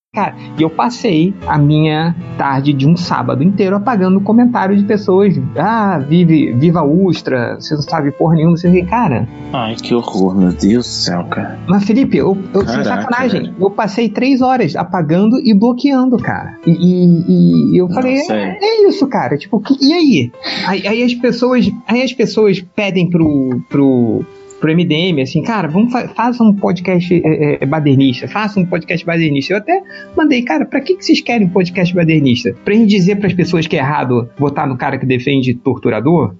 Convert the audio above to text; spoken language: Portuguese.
Cara, e eu passei a minha tarde de um sábado inteiro apagando comentário de pessoas. Viva Ustra, você não sabe porra nenhuma, você vê, cara. Ai, que horror, meu Deus do céu, cara. Mas, Felipe, eu sem sacanagem, velho. Eu passei 3 horas apagando e bloqueando, cara. E eu falei, é isso, cara. Tipo, e aí? Aí as pessoas pedem pro MDM, assim, cara, faça um podcast badernista, Eu até mandei, cara, pra que vocês querem um podcast badernista? Pra gente dizer pras pessoas que é errado votar no cara que defende torturador?